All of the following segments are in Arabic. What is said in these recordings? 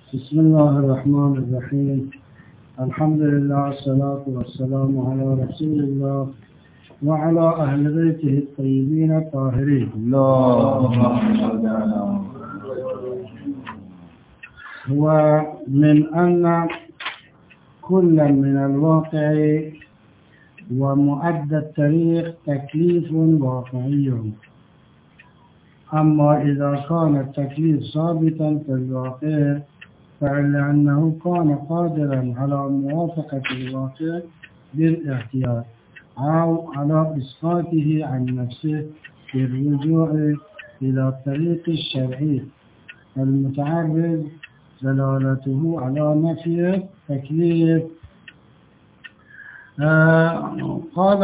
بسم الله الرحمن الرحيم. الحمد لله والصلاة والسلام على رسول الله وعلى أهل بيته الطيبين الطاهرين. ومن أن كل من الواقع ومؤدى التاريخ تكليف واقعي. أما إذا كان التكليف ثابتا في الواقع فلأنه كان قادرا على موافقة الواقع بالاحتياط أو على إسقاطه عن نفسه بالرجوع إلى الطريق الشرعي المتعرض دلالته على نفي التكليف. قال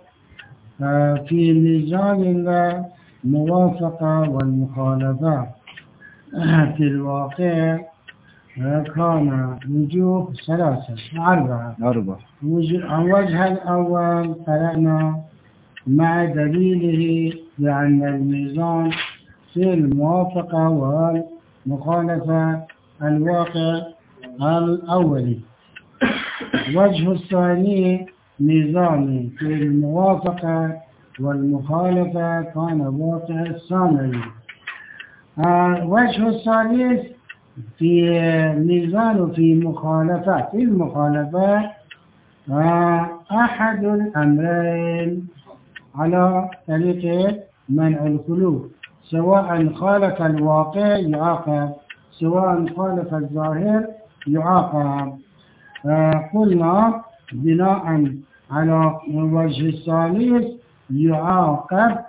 في ميزان الموافقة والمخالفة في الواقع كان وجوه أربعة. الوجه الأول قرأنا مع دليله بأن الميزان في الموافقة والمخالفة الواقع الأولي. الوجه الثاني ميزان في الموافقة والمخالفة كان واقع الثانوي. الوجه الثالث في ميزان في مخالفة المخالفة أحد الأمرين على طريق منع الخلو، سواء خالف الواقع يعاقب سواء خالف الظاهر يعاقب. قلنا بناء على الوجه الثالث يعاقب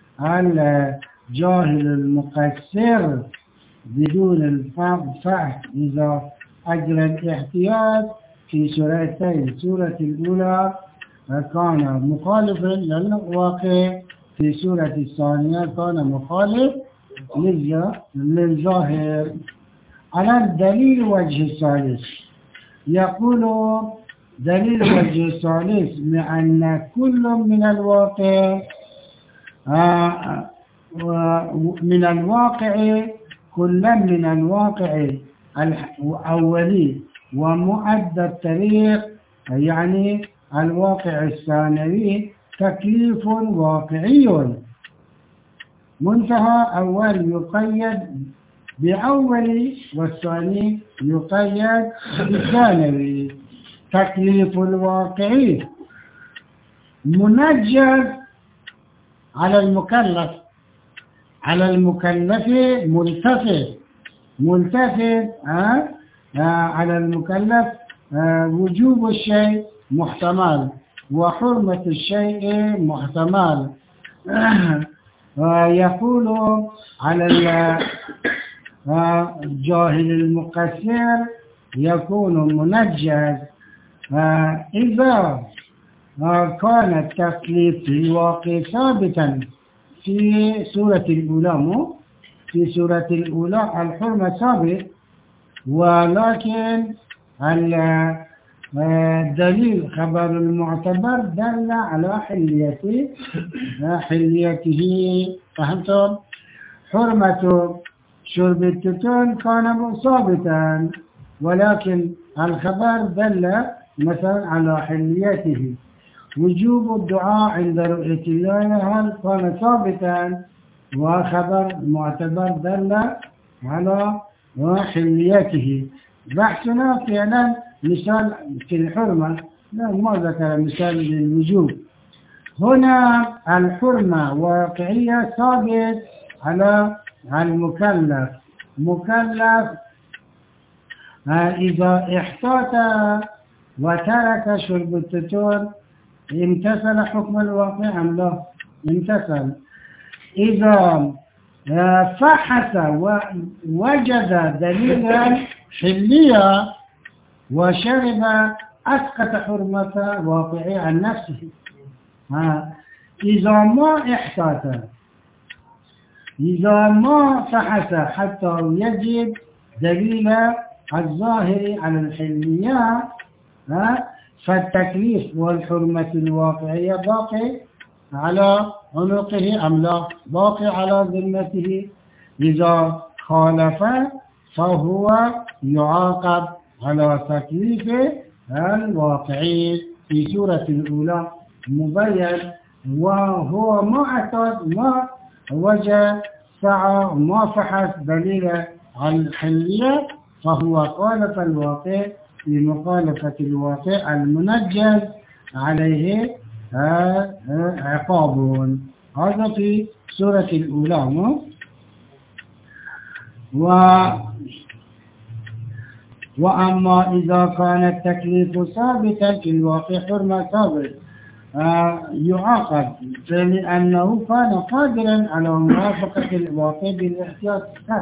الجاهل المقصر بدون الفهم إذا أجرى الاحتياط في سورتين. السورة الأولى كان مخالفا للواقع، في سورة الثانية كان مخالف للظاهر. على الدليل وجه الثالث يقول دليل وجه الثالث بأن كل من الواقع كل من الواقع الأولي ومؤدى التاريخ يعني الواقع الثانوي تكليف واقعي منتهى. أول يقيد بأول والثاني يقيد بالثانوي. تكليف الواقعي منجز على المكلف ملتفت على المكلف وجوب الشيء محتمل وحرمة الشيء محتمل. يقول على الجاهل المقصر يكون منجز إذا كان التكليف في الواقع ثابتا. في سورة الأولى في سورة الأولى الحرمة ثابت، ولكن الدليل خبر المعتبر دل على حليته. فهمتم؟ حرمة شرب التتون كان ثابتا، ولكن الخبر دل مثلا على حليته. وجوب الدعاء عند رؤية الله كان ثابتا، وخبر معتبر دل على حليته. بحثنا فعلا مثال في الحرمة، ما ذكر مثال للوجوب. هنا الحرمة واقعية ثابت على المكلف. مكلف إذا احتاط وترك شرب التتون امتثل حكم الواقع أم لا؟ امتثل. إذا فحص ووجد دليلا حلية وشرب أسقط حرمة واقعية عن نفسه. إذا ما احتاط، إذا ما فحص حتى يجد دليل الظاهر على الحلية فالتكليف والحرمة الواقعية باقي على عنقه أم لا؟ باقي على ذمته. إذا خالف فهو يعاقب على تكليفه الواقعي. في سورة الأولى مبين، وهو ما وجد سعى ما بحث دليلا عن الحلية، فهو خالف الواقع لمخالفة الواقع المنجز عليه عقاب. هذا في سورة الأولى. وأما إذا كان التكليف ثابتا في الواقع حرمة ثابت يعاقب لأنه كان قادرا على موافقة الواقع بالاحتياط،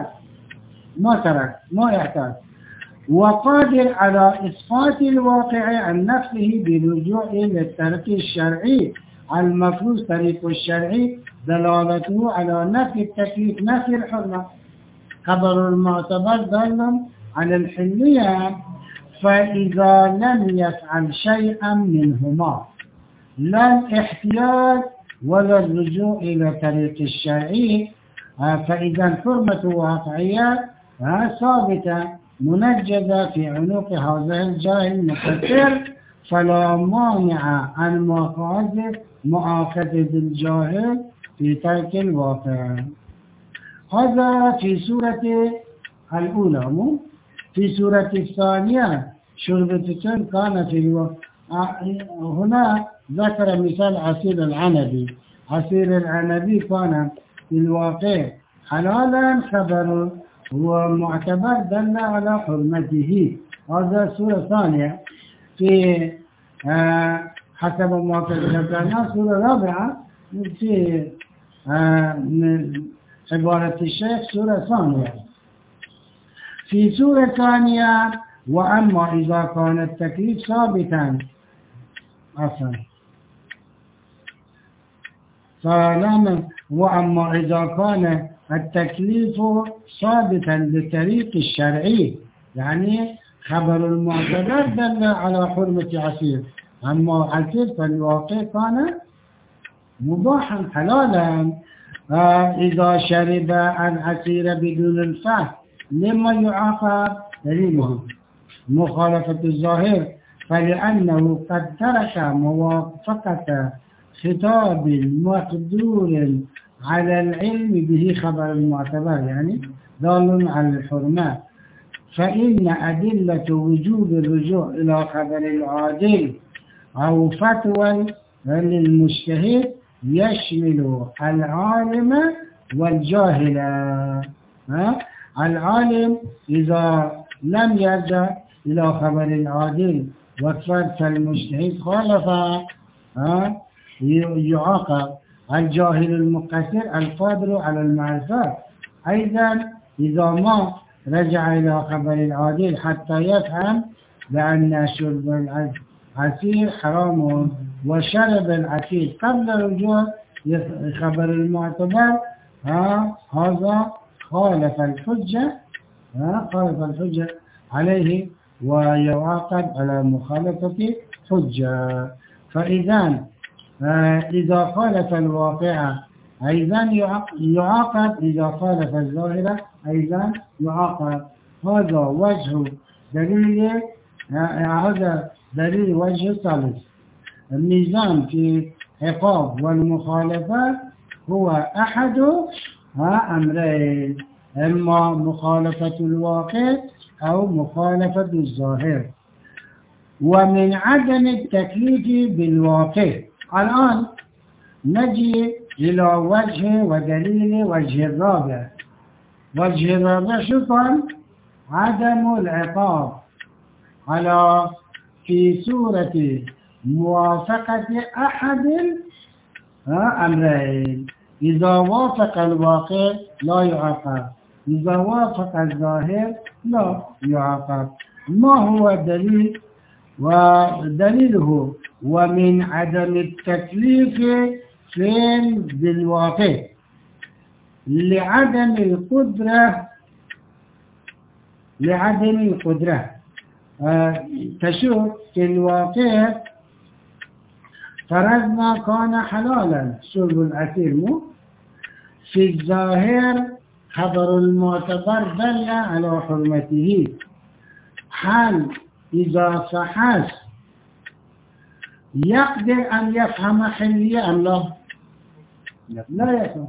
ما يحتاج، وقادر على إسقاط الواقع عن نفسه بالرجوع إلى الطريق الشرعي المفروض. طريق الشرعي دلالته على نفي التكليف نفي الحرمة. خبر المعتبر دال على الحلية، فإذا لم يفعل شيئا منهما لا الاحتياط ولا الرجوع إلى طريق الشرعي، فإذا الحرمة واقعية ثابتة منجدة في عنق هذا الجاهل المفكر، فلا مانع عن مؤاخذة الجاهل في ترك الواقع. هذا في سورة الأولى. في سورة الثانية شربة كان في هنا ذكر مثال عصير العنبي. عصير العنبي كان في الواقع حلالا، خبر ومعتبر دل على حرمته. هذا سورة ثانية. في حسب ما ذكرنا سورة رابعة في عبارة الشيخ سورة ثانية. في سورة ثانية وأما إذا كان التكليف ثابتا وأما إذا كان التكليف ثابتا بطريق الشرعي، يعني خبر المعتبر دل على حرمة عصير، أما عصير فالواقع كان مباحا حلالا. إذا شرب العصير بدون الفهم لما يعاقب؟ دليله مخالفة الظاهر، فلأنه قد ترك موافقة خطاب مقدور على العلم به خبر المعتبر، يعني دال على الحرمة. فإن أدلة وجوب الرجوع إلى خبر العادل أو فتوى للمجتهد يشمل العالم والجاهل. العالم إذا لم يرجع إلى خبر العادل فالمجتهد خالف يعاقب. الجاهل المقصر القادر على المعرفة أيضا إذا ما رجع إلى خبر العادل حتى يفهم بأن شرب العصير حرام وشرب العصير قبل رجوع خبر المعتبر، هذا خالف الحجة عليه ويعاقب على مخالفة حجة. فإذا إذا خالف الواقع أيضا يعاقب، إذا خالف الظاهرة أيضا يعاقب. هذا وجه دليل، هذا دليل وجه ثالث. النظام في عقاب والمخالفة هو أحد أمرين، إما مخالفة الواقع أو مخالفة الظاهر. ومن عدم التكليف بالواقع الآن نجي إلى وجه ودليل وجه الرابع. وجه الرابع شو كان؟ عدم العقاب على في سورة موافقة أحد أمرين. إذا وافق الواقع لا يعاقب، إذا وافق الظاهر لا يعاقب. ما هو الدليل؟ ودليله ومن عدم التكليف بالواقع لعدم القدرة تشوف في الواقع فرضنا كان حلالا شرب العصير، في الظاهر خبر المعتبر دل على حرمته. هل إذا فحص يقدر أن يفهم حلية أم لا؟ لا يفهم،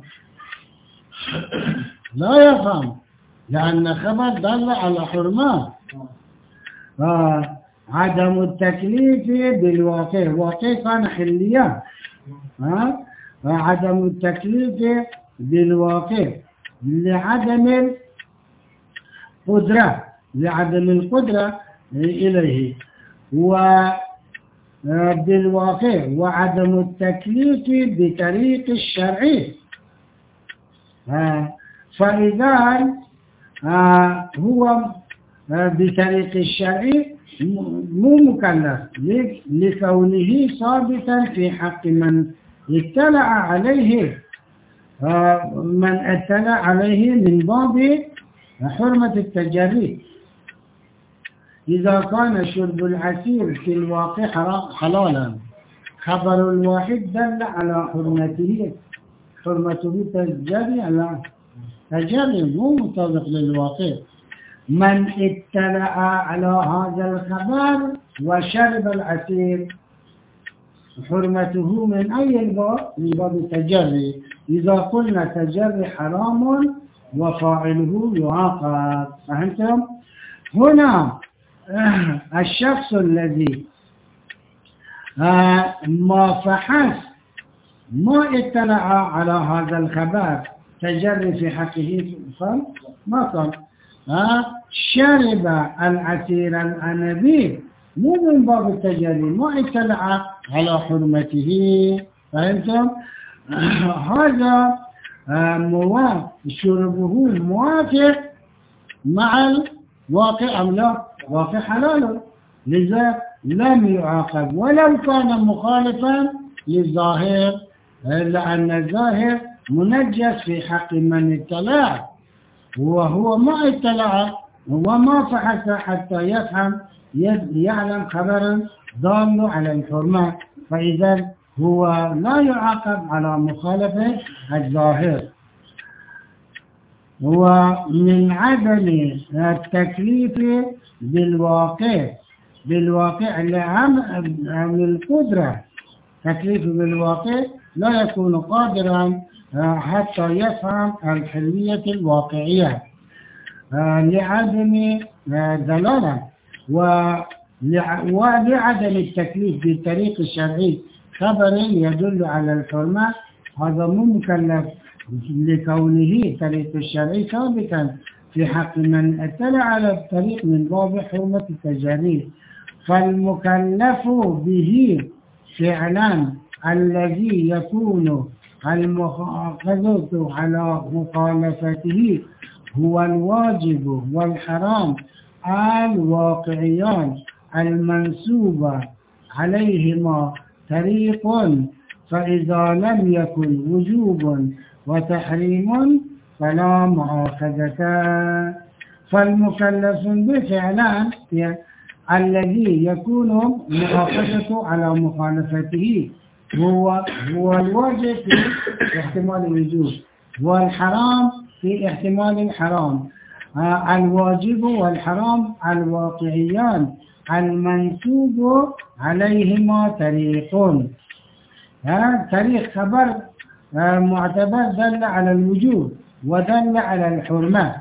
لا يفهم، لأن خبر دل على حرمة. عدم التكليف بالواقع، واقع كان حلية، عدم التكليف بالواقع لعدم القدرة إليه، وبالواقع وعدم التكليف بطريق الشرعي. فإذا هو بطريق الشرعي مو مكلف لكونه ثابتا في حق من اطلع عليه من باب حرمة التجري. إذا كان شرب العسير في الواقع حلالا، خبر الواحد دل على حرمته تجري مو مطابق للواقع. من اطلع على هذا الخبر وشرب العسير حرمته من أي الباب؟ من باب التجري. إذا قلنا تجري حرام وفاعله يعاقب. فهمتم؟ هنا الشخص الذي ما فحص ما اطلع على هذا الخبر تجري في حقه ما قال شرب العسير العنبي مو من باب التجري، ما اطلع على حرمته. فهمتم؟ هذا شربه موافق مع الواقع أم لا؟ واقع حلال، لذا لم يعاقب ولو كان مخالفا للظاهر، لأن الظاهر منجس في حق من اطلع، وهو ما اطلع وما فحص حتى يفهم يعلم خبرا دال على الحرمة، فإذا هو لا يعاقب على مخالفة الظاهر. ومن عدم التكليف بالواقع لعن القدرة، تكليف بالواقع لا يكون قادرا حتى يفهم الحلية الواقعية لعدم دلالة، ولعدم التكليف بالطريق الشرعي خبر يدل على الحرمة. هذا مو مكلف لكونه طريق الشرعي ثابتا في حق من اطلع على الطريق من باب حرمة التجري. فالمكلف به فعلا الذي يكون المؤاخذة على مخالفته هو الواجب والحرام الواقعيان المنسوب عليهما طريق، فإذا لم يكن وجوب وتحريم فلا مؤاخذة. فالمكلف بفعلان الذي يكون مؤاخذة على مخالفته هو الواجب في احتمال الوجوب، والحرام في احتمال الحرام. الواجب والحرام الواقعيان المنسوب عليهما طريقون. طريق خبر معتبر دل على الوجوب ودل على الحرمة.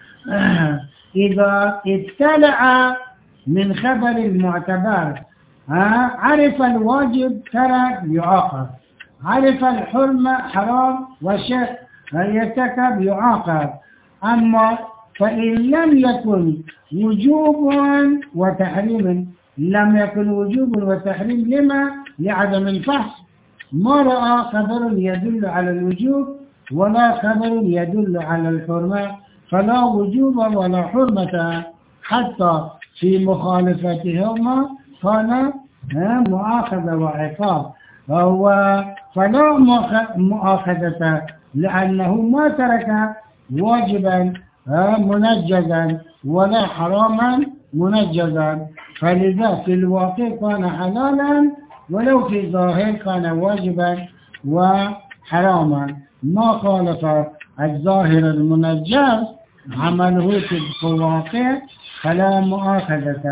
إذا اطلع من خبر المعتبر عرف الواجب ترك يعاقب، عرف الحرمة حرام وشك يرتكب يعاقب. أما فإن لم يكن وجوب وتحريم، لم يكن وجوب وتحريم لما؟ لعدم الفحص، ما رأى خبر يدل على الوجوب ولا خبر يدل على الحرمة، فلا وجوب ولا حرمة حتى في مخالفتهما كان مؤاخذة وعقاب. فلا مؤاخذة لأنه ما ترك واجبا منجزا ولا حراما منجزا، فلذا في الواقع كان حلالا ولو في الظاهر كان واجبا وحراما، ما خالف الظاهر المنجز عمله في الواقع فلا مؤاخذة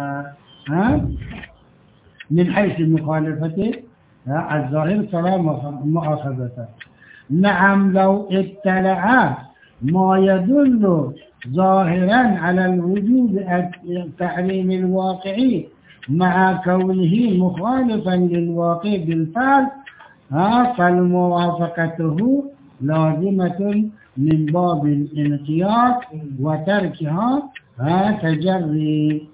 من حيث مخالفته الظاهر فلا مؤاخذة. نعم لو اطلع ما يدل ظاهرا على الوجود التحريم الواقعي مع كونه مخالفا للواقع بالفعل فالموافقته لازمة من باب الانقياد وتركها تجري.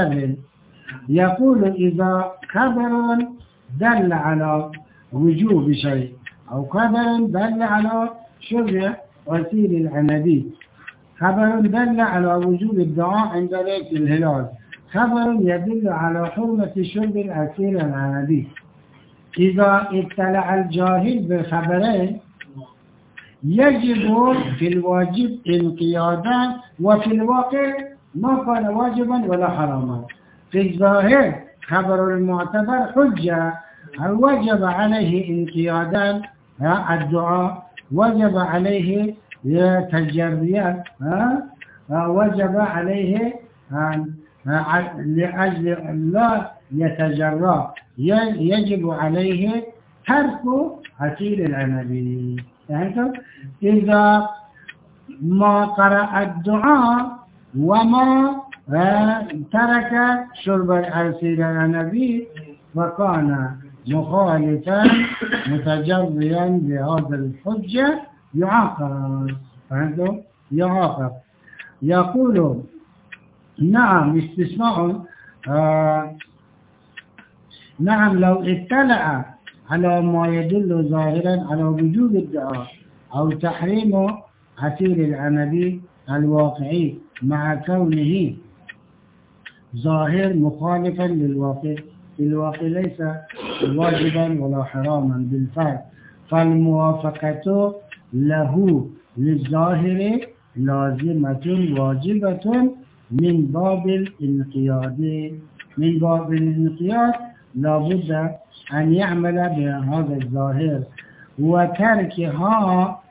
يقول إذا خبر دل على وجوب شيء أو خبر دل على شرع غسيل العنبي، خبر دل على وجوب الدعاء عند ليلة الهلال، خبر يدل على حرمة شرب العسير العنبي. إذا اطلع الجاهل بخبرين يجب في الواجب انقيادا وفي الواقع ما كان واجبا ولا حراما. في الظاهر خبر المعتبر حجة وجب عليه انقيادا الدعاء، وجب عليه تجريا، وجب عليه لأجل لا يتجرى يجب عليه ترك عسير العنبي. إذا ما قرأ الدعاء وما ترك شرب العسير العنبي وكان مخالفا متجريا بهذا الحجة يعاقب. يعاقب. يقول نعم استثناء نعم لو اطلع على ما يدل ظاهرا على وجوب الدعاء أو تحريم عسير العنبي الواقعي مع كونه ظاهر مخالفا للواقع، الواقع ليس واجبا ولا حراما بالفعل، فالموافقة له للظاهر لازمة واجبة من باب الانقياد. من باب الانقياد لابد أن يعمل بهذا الظاهر وتركها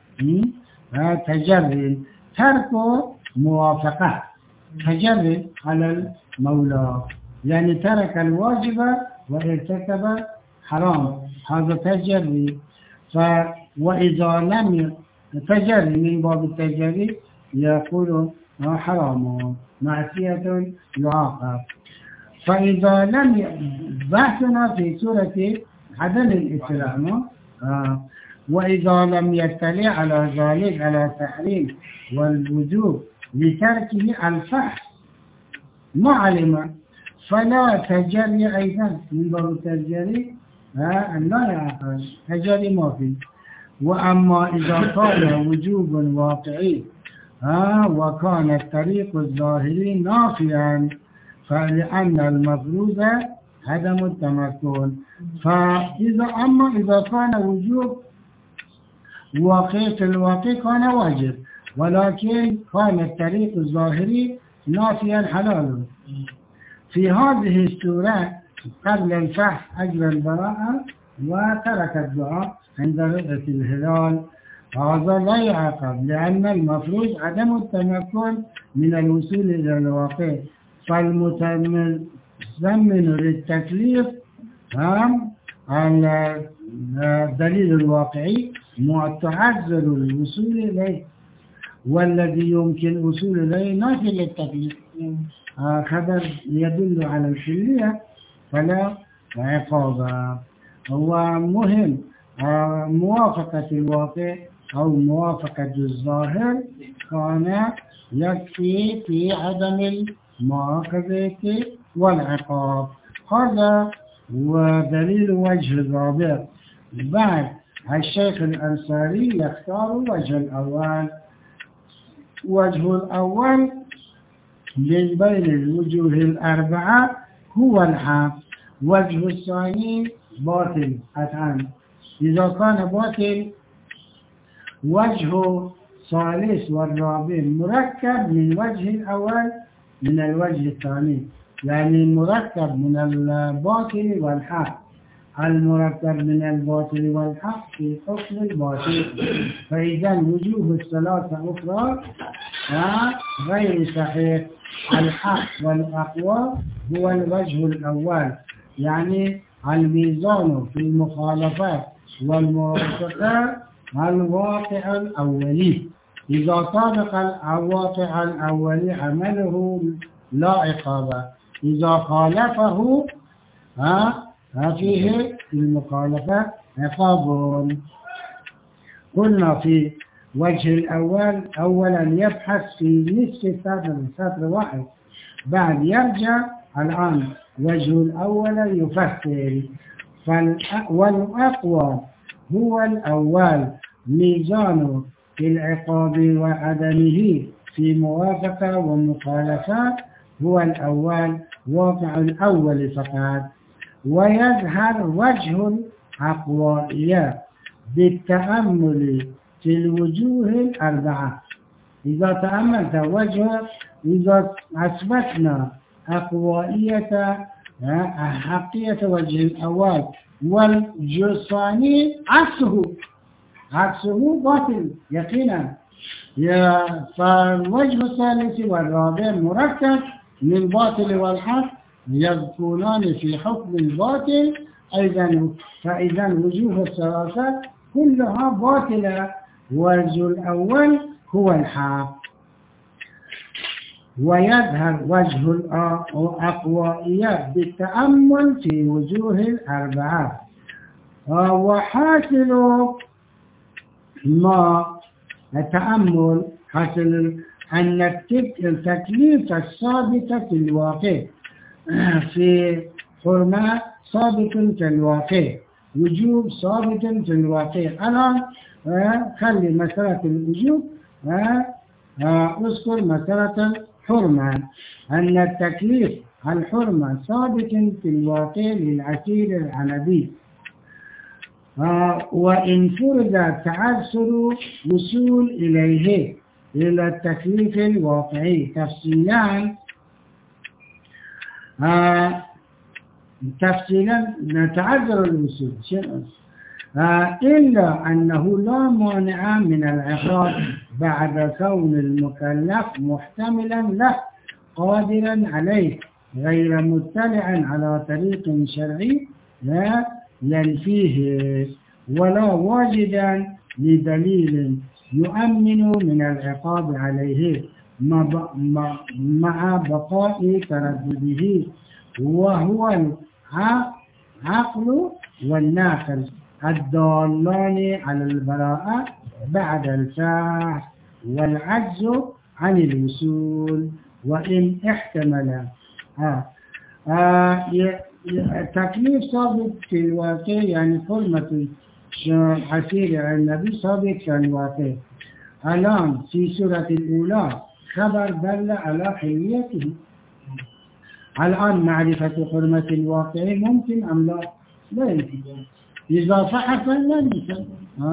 تجري، ترك موافقة تجري على المولى، يعني ترك الواجب وارتكب حرام، هذا تجري. وإذا لم تجري من باب التجري يقول حرام معصية يعاقب. فإذا لم بحثنا في سورة عدم الاطلاع وإذا لم يطلع على ذلك على تحريم والوجوب لتركه الفحص ما علم فلا تجري أيضا من باب التجري لا يعقل تجري ما فيه. وأما إذا كان وجوب واقعي وكان الطريق الظاهري نافيا فلأن المفروض عدم التمكن. أما إذا كان وجوب واقع في الواقع كان واجب ولكن كان الطريق الظاهري نافيا حلال، في هذه السورة قبل الفحص أجر البراءة وترك الدعاء عند رؤية الهلال، هذا لا يعاقب لأن المفروض عدم التمكن من الوصول إلى الواقع، فالمتضمن للتكليف على الدليل الواقعي متعذر الوصول إليه، والذي يمكن الوصول إليه نافي للتكليف. خبر يدل على الحلية فلا عقاب. هو مهم موافقة الواقع أو موافقة الظاهر كان يكفي في عدم المؤاخذة والعقاب. هذا ودليل وجه الرابع. بعد الشيخ الأنصاري يختار وجه الأول. وجه الأول من بين الوجوه الأربعة هو الحق، وجه الثاني باطل قطعا. إذا كان باطل وجه ثالث والرابع مركب من وجه الأول من الوجه الثاني، يعني مركب من الباطل والحق. المركب من الباطل والحق في حكم الباطل، فإذا وجوه الثلاثة أخرى غير صحيح. الحق والأقوى هو الوجه الأول، يعني الميزان في المخالفات والموافقات الواقع الأولي، إذا طابق الواقع الأولي عمله لا عقابة، إذا خالفه فيه المخالفة عقاب. قلنا في وجه الأول أولا يبحث في نصف سطر واحد، بعد يرجع الآن وجه الأول يفسر. والأقوى هو الأول ميزان في العقاب وعدمه في موافقة ومخالفات هو الأول واقع الأول فقط. ويظهر وجه الأقوائية بالتأمل في الوجوه الأربعة. إذا تأملت وجه، إذا أثبتنا أقوائية حقية وجه الأول والوجه الثاني عكسه باطل يقينا، فالوجه الثالث والرابع مركب من الباطل والحق يكونان في حكم الباطل أيضا، فإذا وجوه الثلاثة كلها باطلة، والوجه الأول هو الحق. ويظهر وجه الأقوائية بالتأمل في وجوه الأربعة. وحاصل ما التأمل حاصل أن التكليف الثابت في الواقع في حرمة ثابت في الواقع، وجوب ثابت في الواقع. الآن خلي مسألة الوجوب، أذكر مسألة الحرمة، أن التكليف الحرمة ثابت في الواقع للعسير العنبي، وإن فرض تعذر وصول إليه إلى التكليف الواقعي تفصيلا تعذر الوصول، إلا أنه لا مانع من العقاب بعد كون المكلف محتملا له قادرا عليه غير مطلع على طريق شرعي لا ينفيه، ولا واجدا لدليل يؤمن من العقاب عليه مع بقاء تردده، وهو العقل والناقل الدالان على البراءة بعد الفحص والعجز عن الوصول. وإن احتمل التكليف ثابت في الواقع، يعني حرمة عسير النبي ثابت في الواقع. الآن في سورة الأولى خبر دل على حليته. الآن معرفة حرمة الواقع ممكن أم لا؟ لا يمكن. إذا فحص لا يمكن.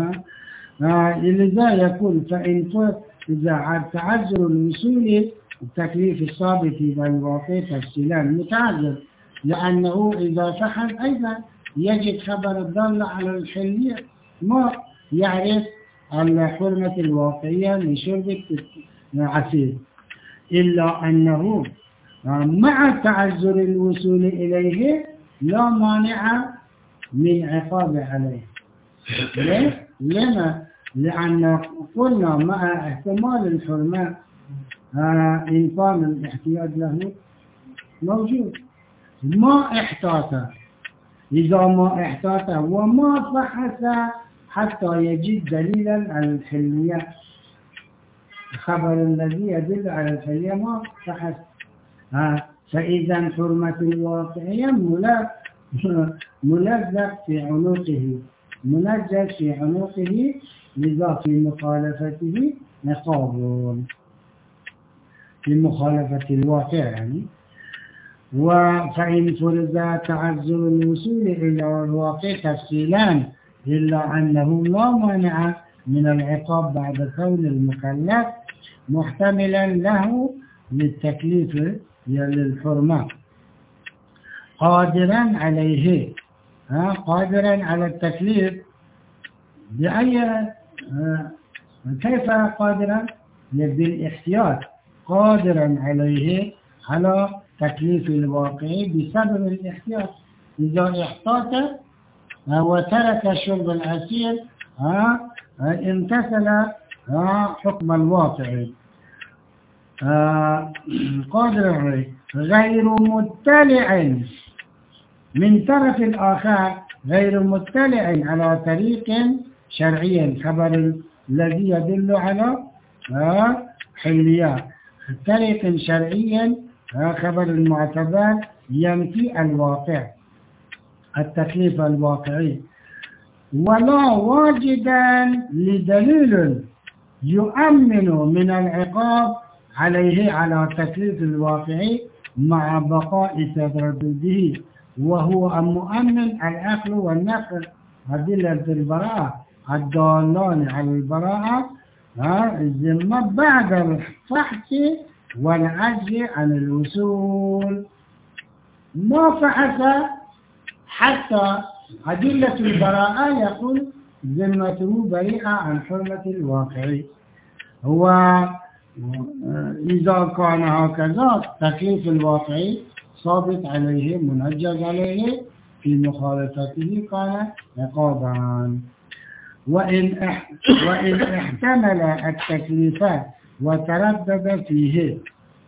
لذا يقول إذا تعذر الوصول التكليف الثابت في الواقع تفصيلا متعذر، لأنه إذا فحص أيضا يجد خبر الدل على الحلية، ما يعرف الحرمة الواقعية لشرب العسير، إلا أنه مع تعذر الوصول إليه لا مانع من عقاب عليه. لما؟ لأن قلنا مع احتمال الحرمة إن كان الاحتياج له موجود، ما احتاط، إذا ما احتاط وما بحث حتى يجد دليلا على الحلية، الخبر الذي يدل على الحلية ما بحث، فإذا حرمة الواقعية ملزق في عنقه، منجز في عنقه، لذا في مخالفته عقاب، في مخالفة الواقع يعني. فإن فرض تعذر الوصول إلى الواقع تفصيلان، إلا أنه لا مانع من العقاب بعد كون المكلف محتملا له للتكليف للحرمة قادرا عليه قادرا على التكليف بأي كيف قادرا؟ بالاحتياط، قادرا عليه على تكليف الواقع بسبب الاحتياط. إذا احتاط وترك شرب العسير امتثل حكم الواقع. قادر عليه غير مطلع من طرف الآخر، غير مطلع على طريق شرعي، الخبر الذي يدل على حلية طريق شرعي، خبر المعتبر ينفي الواقع، التكليف الواقعي. ولا واجدا لدليل يؤمن من العقاب عليه على تكليف الواقعي مع بقاء تردده، وهو مؤمن العقل والنقل أدلة البراءة الدالان على البراءة الذمة بعد الفحص والعجز عن الوصول. ما فحص حتى أدلة البراءة يقول ذمته بريئة عن حرمة الواقع. هو إذا كان هكذا تكليف الواقعي ثابت عليه منجز عليه في مخالفته كان عقابا. وإن احتمل التكليفات وتردد فيه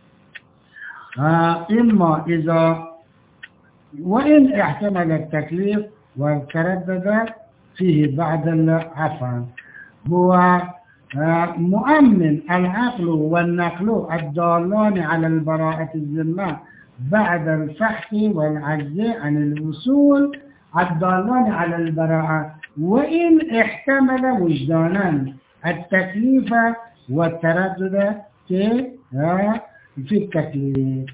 وإن احتمل التكليف وتردد فيه بعد العفو، هو مؤمن العقل والنقل الدالان على البراءة الذمة بعد الفحص والعجز عن الوصول الدالان على البراءة، وإن احتمل وجدانا التكليف والتردد في التكليف.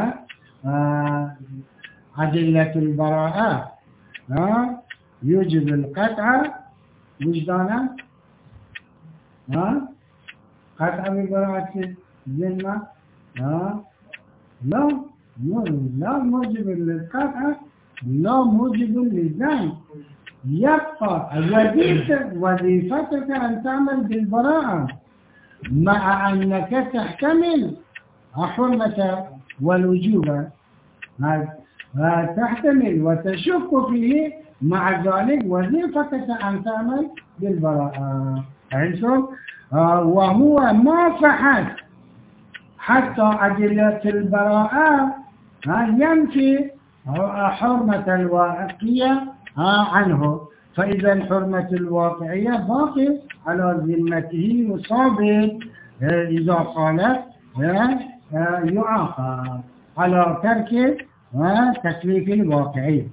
أدلة البراءة يوجب القطع وجدانا، قطع ببراءة الذمة لا موجب للقطع، لا موجب للزام. يبقى وظيفتك أن تعمل بالبراءة مع أنك تحتمل حرمة والوجوب، تحتمل وتشك فيه، مع ذلك وظيفتك أن تعمل بالبراءة. وهو ما فحص حتى أدلة البراءة ينفي حرمة الواقعية عنه، فإذا حرمة الواقعية باقي على ذمته وصابت، إذا خالف يعاقب على ترك تكليف الواقعي.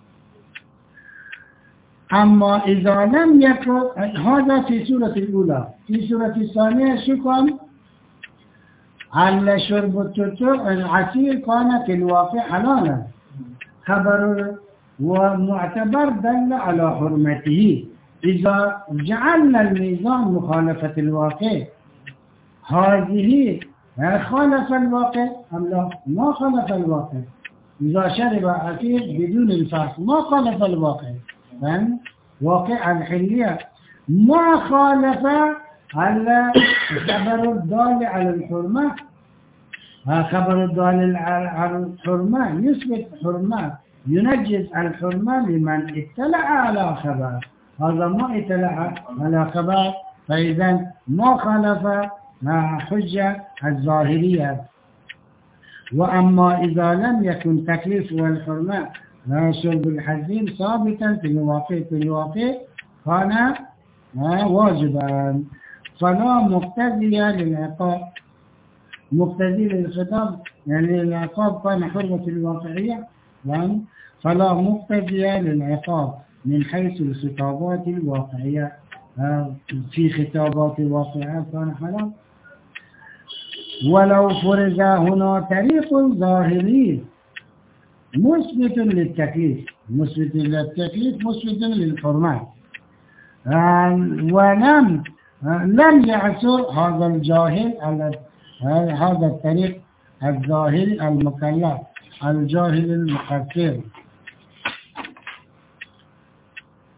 أما إذا لم يكن هذا في سورة الأولى. في سورة الثانية شكرا على شرب العسير كان في الواقع حلالا، خبر ومعتبر دل على حرمته. إذا جعلنا الميزان مخالفة الواقع، هذه خالف الواقع أم لا؟ ما خالف الواقع. إذا شرب عسير بدون الفحص ما خالف الواقع، واقع الحلية. ما خالف على خبر الدال على الحرمة، خبر الدال على الحرمة يثبت حرمة، ينجز الحرمة لمن اطلع على خبر، هذا ما اطلع على خبر، فإذا ما خالف حجة الظاهرية. وأما إذا لم يكن تكليف والحرمة شرب الحزين ثابتا في الواقع كان واجبا، فلا مقتضي للعقاب، مقتضي للخطاب يعني العقاب كان حرمة الواقعية، فلا مقتضي للعقاب من حيث الخطابات الواقعية. في خطابات واقعة كان حرام. ولو فرض هنا طريق ظاهري مثبت للتكليف، مثبت للحرمة، ولم يعثر هذا الجاهل هذا الطريق الظاهري المكلف الجاهل المقصر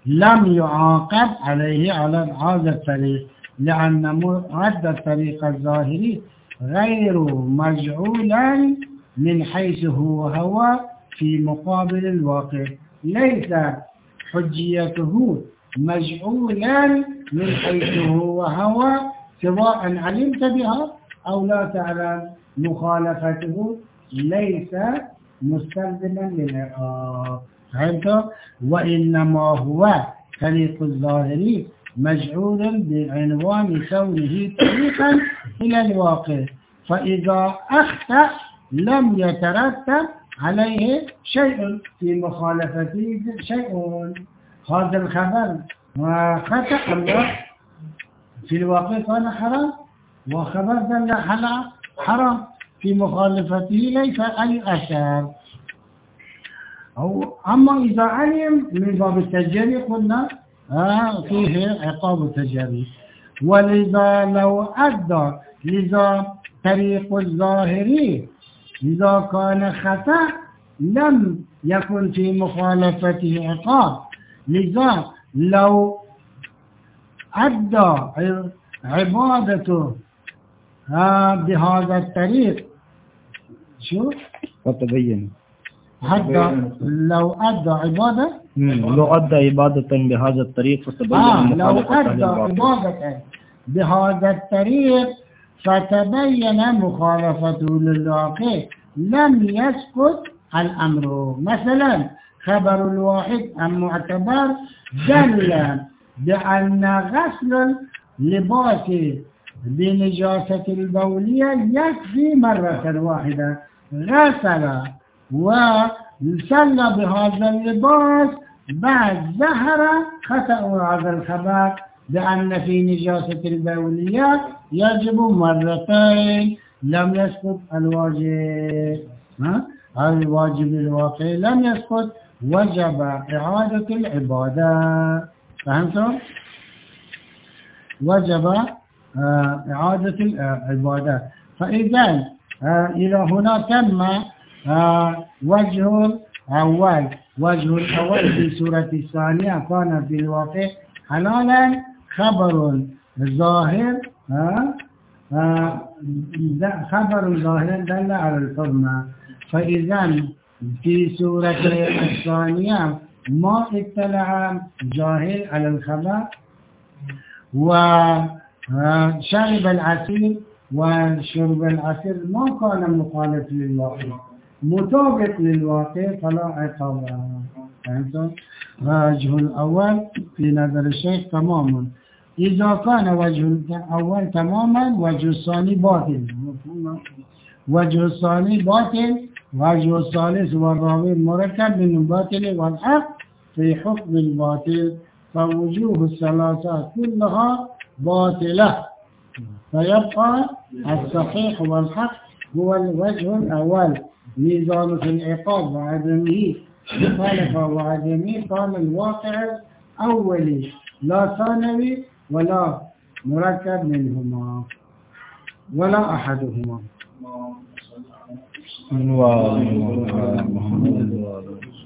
لم يعاقب عليه على هذا الطريق، لأن رد الطريق الظاهري غير مجعولا من حيث هو في مقابل الواقع، ليس حجيته مجعولا من حيث هو سواء علمت بها أو لا تعلم، مخالفته ليس مستلزما للعقاب. فهمت؟ وإنما هو طريق الظاهري مجعول بعنوان كونه طريقا إلى الواقع، فإذا أخطأ لم يترتب عليه شيء في مخالفته شيء. هذا الخبر وخطأ الله في الواقع كان حرام، وخبر دل على حرام في مخالفته ليس أي أثر. أما إذا علم من باب التجري قلنا فيه عقاب التجري. ولذا لو أدى لذا طريق الظاهري إذا كان خطأ لم يكن في مخالفته عقاب. لذا لو أدى عبادته بهذا الطريق شو فتبين حتى لو أدى عبادة لو أدى عبادة بهذا الطريق فتبين لو أدى عبادة بهذا الطريق فتبين مخالفته للواقع لم يسقط الأمر. مثلا خبر الواحد المعتبر دل بأن غسل اللباس بنجاسة البولية يكفي مرة واحدة، غسل وصلى بهذا اللباس بعد ظهر خطأ هذا الخبر بأن في نجاسة البولية يجب مرتين، لم يسقط الواجب. الواجب الواقع لم يسقط، وجب إعادة العبادة. فهمتم؟ وجب إعادة العبادة. فإذا إلى هنا تم وجه الأول في سورة الثانية كان في الواقع حلالا خبر ظاهر خبر ظاهر دل على الحرمة. فإذا في سورة الثانية ما اطلع جاهل على الخبر وشرب العسير، وشرب العسير ما كان مخالف للواقع مطابق للواقع فلا عقاب. فهمتم؟ وجه الأول في نظر الشيخ تماما. إذا كان وجه الأول تماما وجه الثاني باطل. وجه الثاني باطل. وجه الثالث والرابع مركب من الباطل والحق في حكم الباطل، فوجوه الثلاثة كلها باطلة، فيبقى الصحيح والحق هو الوجه الأول. ميزان في العقاب وعدمه مخالفة وعدمه كان الواقع الأولي لا ثانوي ولا مركب منهما ولا أحدهما.